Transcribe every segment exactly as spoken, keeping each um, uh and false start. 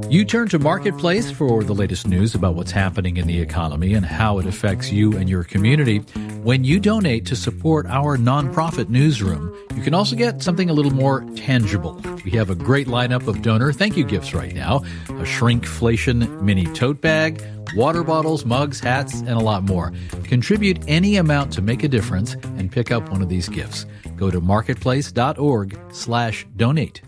You turn to Marketplace for the latest news about what's happening in the economy and how it affects you and your community. When you donate to support our nonprofit newsroom, you can also get something a little more tangible. We have a great lineup of donor thank you gifts right now. A shrinkflation mini tote bag, water bottles, mugs, hats, and a lot more. Contribute any amount to make a difference and pick up one of these gifts. Go to marketplace.org slash donate.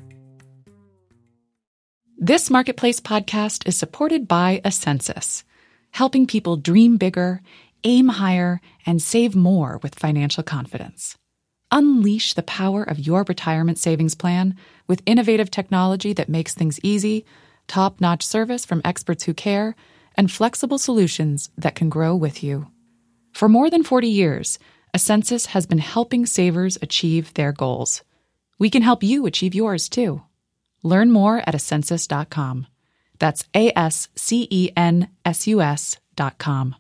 This Marketplace podcast is supported by Ascensus, helping people dream bigger, aim higher, and save more with financial confidence. Unleash the power of your retirement savings plan with innovative technology that makes things easy, top-notch service from experts who care, and flexible solutions that can grow with you. For more than forty years, Ascensus has been helping savers achieve their goals. We can help you achieve yours, too. Learn more at ascensus dot com. That's A S C E N S U S dot com.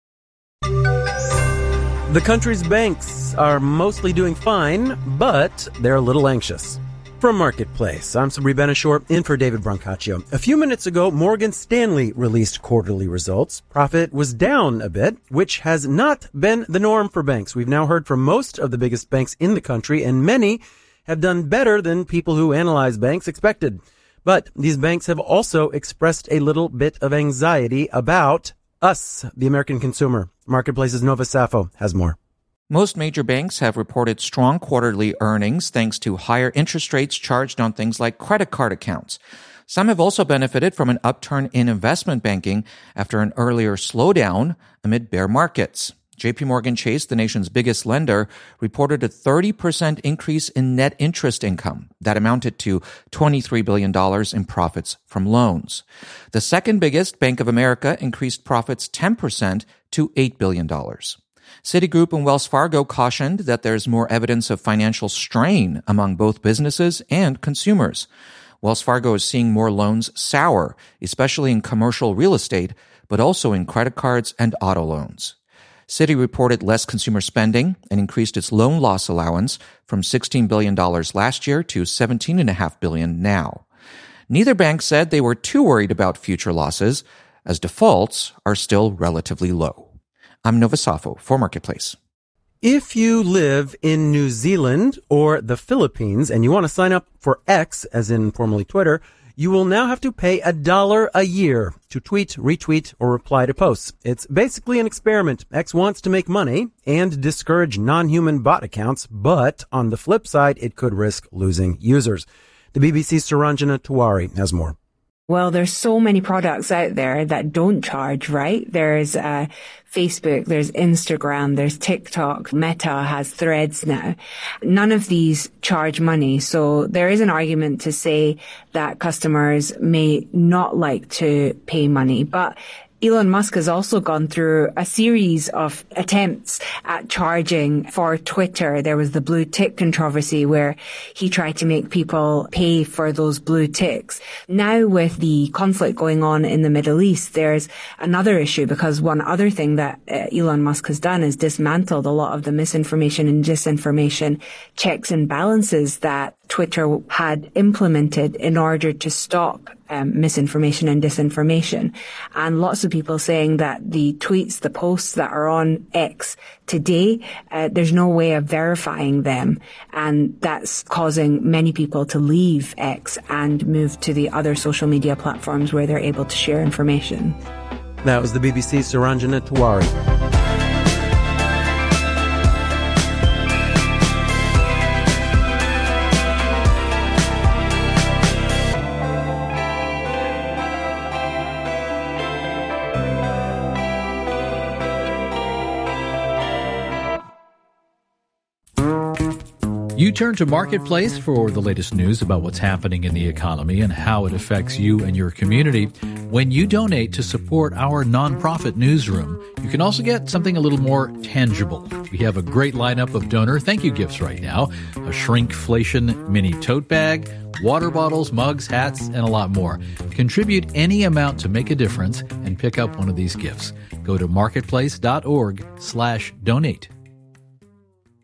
The country's banks are mostly doing fine, but they're a little anxious. From Marketplace, I'm Sabri Benishore, in for David Brancaccio. A few minutes ago, Morgan Stanley released quarterly results. Profit was down a bit, which has not been the norm for banks. We've now heard from most of the biggest banks in the country, and many have done better than people who analyze banks expected. But these banks have also expressed a little bit of anxiety about us, the American consumer. Marketplace's Nova Safo has more. Most major banks have reported strong quarterly earnings thanks to higher interest rates charged on things like credit card accounts. Some have also benefited from an upturn in investment banking after an earlier slowdown amid bear markets. J P Morgan Chase, the nation's biggest lender, reported a thirty percent increase in net interest income. That amounted to twenty-three billion dollars in profits from loans. The second biggest, Bank of America, increased profits ten percent to eight billion dollars. Citigroup and Wells Fargo cautioned that there's more evidence of financial strain among both businesses and consumers. Wells Fargo is seeing more loans sour, especially in commercial real estate, but also in credit cards and auto loans. Citi reported less consumer spending and increased its loan loss allowance from sixteen billion dollars last year to seventeen point five billion dollars now. Neither bank said they were too worried about future losses, as defaults are still relatively low. I'm Nova Safo for Marketplace. If you live in New Zealand or the Philippines and you want to sign up for X, as in formerly Twitter, you will now have to pay a dollar a year to tweet, retweet, or reply to posts. It's basically an experiment. X wants to make money and discourage non-human bot accounts, but on the flip side, it could risk losing users. The B B C's Saranjana Tiwari has more. Well, there's so many products out there that don't charge, right? There's uh, Facebook, there's Instagram, there's TikTok, Meta has Threads now. None of these charge money. So there is an argument to say that customers may not like to pay money, but Elon Musk has also gone through a series of attempts at charging for Twitter. There was the blue tick controversy where he tried to make people pay for those blue ticks. Now with the conflict going on in the Middle East, there's another issue, because one other thing that uh, Elon Musk has done is dismantled a lot of the misinformation and disinformation checks and balances that Twitter had implemented in order to stop um, misinformation and disinformation. And lots of people saying that the tweets, the posts that are on X today, uh, there's no way of verifying them. And that's causing many people to leave X and move to the other social media platforms where they're able to share information. That was the B B C's Saranjana Tiwari. You turn to Marketplace for the latest news about what's happening in the economy and how it affects you and your community. When you donate to support our nonprofit newsroom, you can also get something a little more tangible. We have a great lineup of donor thank you gifts right now. A shrinkflation mini tote bag, water bottles, mugs, hats, and a lot more. Contribute any amount to make a difference and pick up one of these gifts. Go to marketplace.org slash donate.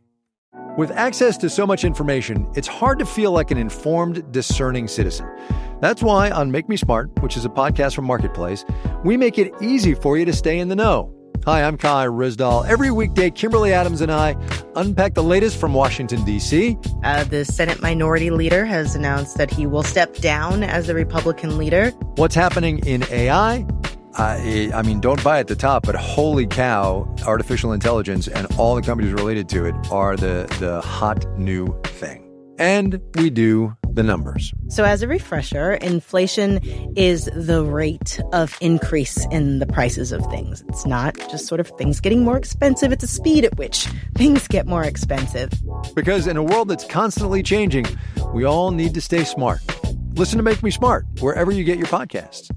With access to so much information, it's hard to feel like an informed, discerning citizen. That's why on Make Me Smart, which is a podcast from Marketplace, we make it easy for you to stay in the know. Hi, I'm Kai Rizdal. Every weekday, Kimberly Adams and I unpack the latest from Washington, D C. Uh, the Senate Minority Leader has announced that he will step down as the Republican leader. What's happening in A I? I, I mean, don't buy at the top, but holy cow, artificial intelligence and all the companies related to it are the, the hot new thing. And we do the numbers. So as a refresher, inflation is the rate of increase in the prices of things. It's not just sort of things getting more expensive. It's the speed at which things get more expensive. Because in a world that's constantly changing, we all need to stay smart. Listen to Make Me Smart wherever you get your podcasts.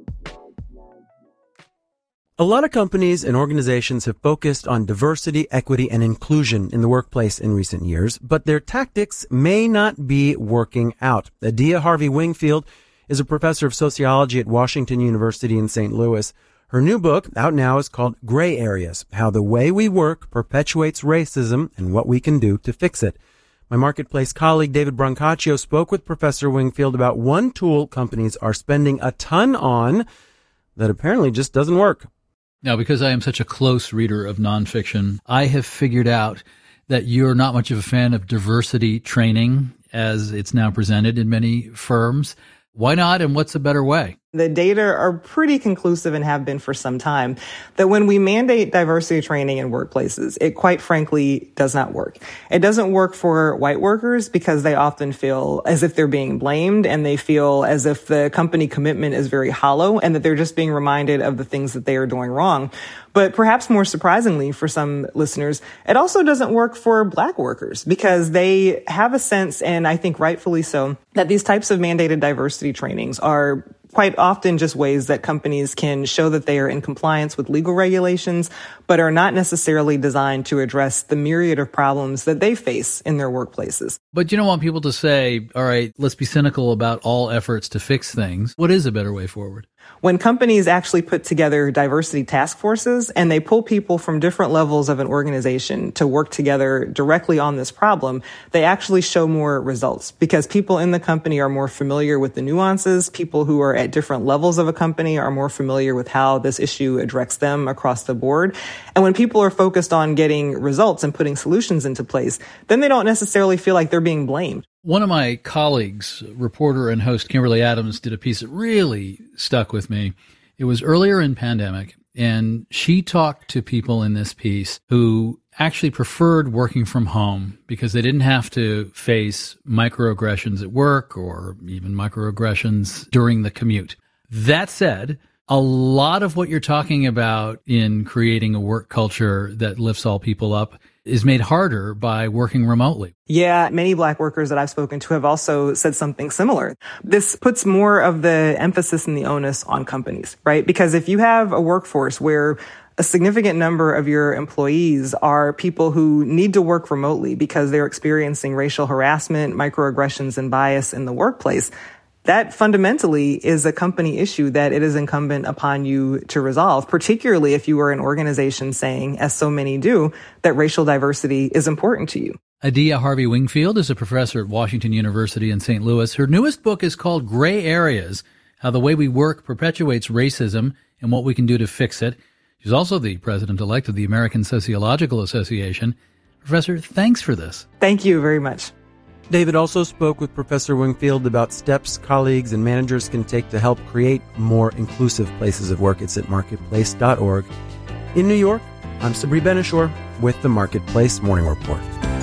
A lot of companies and organizations have focused on diversity, equity, and inclusion in the workplace in recent years, but their tactics may not be working out. Adia Harvey Wingfield is a professor of sociology at Washington University in Saint Louis. Her new book, out now, is called Gray Areas: How the Way We Work Perpetuates Racism and What We Can Do to Fix It. My Marketplace colleague David Brancaccio spoke with Professor Wingfield about one tool companies are spending a ton on that apparently just doesn't work. Now, because I am such a close reader of nonfiction, I have figured out that you're not much of a fan of diversity training as it's now presented in many firms. Why not, and what's a better way? The data are pretty conclusive and have been for some time that when we mandate diversity training in workplaces, it quite frankly does not work. It doesn't work for white workers because they often feel as if they're being blamed and they feel as if the company commitment is very hollow and that they're just being reminded of the things that they are doing wrong. But perhaps more surprisingly for some listeners, it also doesn't work for black workers because they have a sense, and I think rightfully so, that these types of mandated diversity trainings are quite often just ways that companies can show that they are in compliance with legal regulations, but are not necessarily designed to address the myriad of problems that they face in their workplaces. But you don't want people to say, all right, let's be cynical about all efforts to fix things. What is a better way forward? When companies actually put together diversity task forces and they pull people from different levels of an organization to work together directly on this problem, they actually show more results because people in the company are more familiar with the nuances. People who are at different levels of a company are more familiar with how this issue addresses them across the board. And when people are focused on getting results and putting solutions into place, then they don't necessarily feel like they're being blamed. One of my colleagues, reporter and host Kimberly Adams, did a piece that really stuck with me. It was earlier in pandemic, and she talked to people in this piece who actually preferred working from home because they didn't have to face microaggressions at work or even microaggressions during the commute. That said, a lot of what you're talking about in creating a work culture that lifts all people up is made harder by working remotely. Yeah, many black workers that I've spoken to have also said something similar. This puts more of the emphasis and the onus on companies, right? Because if you have a workforce where a significant number of your employees are people who need to work remotely because they're experiencing racial harassment, microaggressions, and bias in the workplace, that fundamentally is a company issue that it is incumbent upon you to resolve, particularly if you are an organization saying, as so many do, that racial diversity is important to you. Adia Harvey Wingfield is a professor at Washington University in Saint Louis. Her newest book is called Gray Areas: How the Way We Work Perpetuates Racism and What We Can Do to Fix It. She's also the president-elect of the American Sociological Association. Professor, thanks for this. Thank you very much. David also spoke with Professor Wingfield about steps colleagues and managers can take to help create more inclusive places of work. It's at marketplace dot org. In New York, I'm Sabri Benishore with the Marketplace Morning Report.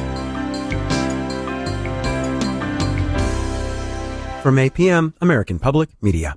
From A P M, American Public Media.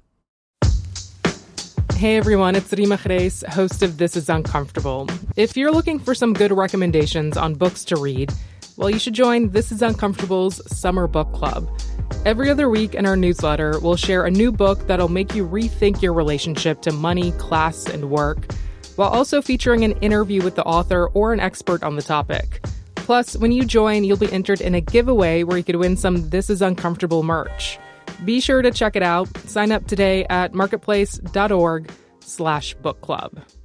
Hey everyone, it's Rima Khreis, host of This Is Uncomfortable. If you're looking for some good recommendations on books to read, well, you should join This Is Uncomfortable's Summer Book Club. Every other week in our newsletter, we'll share a new book that'll make you rethink your relationship to money, class, and work, while also featuring an interview with the author or an expert on the topic. Plus, when you join, you'll be entered in a giveaway where you could win some This Is Uncomfortable merch. Be sure to check it out. Sign up today at marketplace dot org slash book club.